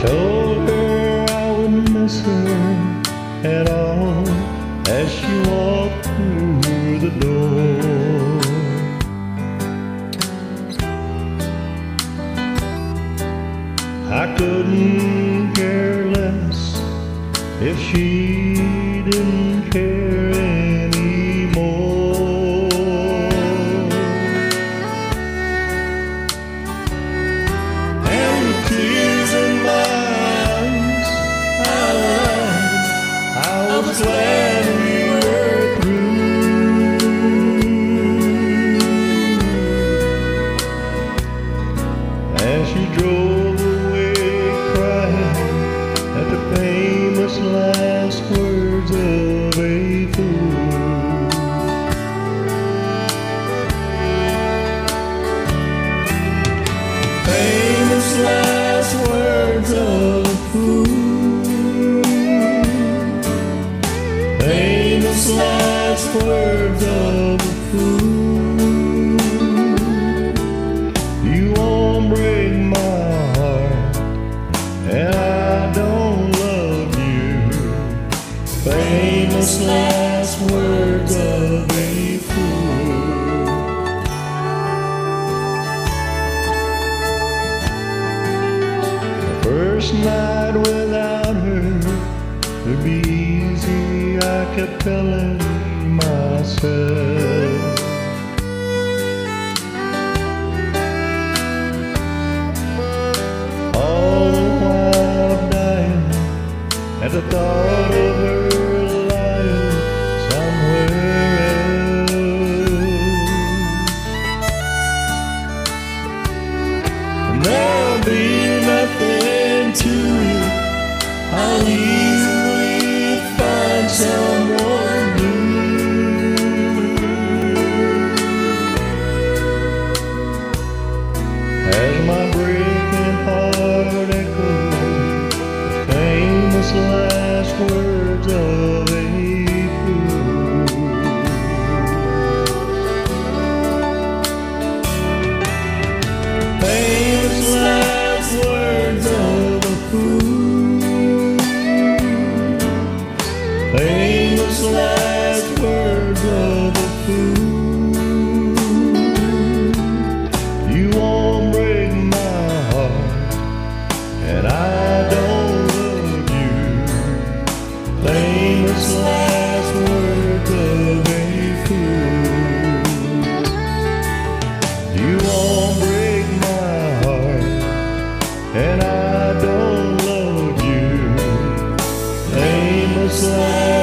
Told her I would miss her at all as she walked through the door. I couldn't care less if she didn't care anymore. And with tears in my eyes, I was glad we were through. As she drove away crying at the famous last words of a fool. Famous last words of a fool. Famous last words of a fool. You won't break my heart, and I don't love you. Famous last words of a fool. The first night without her would be easy, I kept telling myself. All the while dying at the thought of her lying somewhere else. And there'll be nothing to it, I'll easily find someone new. As my breaking heart echoes the famous last words of a fool. Famous last words of a fool. Famous last words of a fool. You won't break my heart, and I don't love you. Famous last words of a fool. You won't break my heart, and I don't love you. Famous last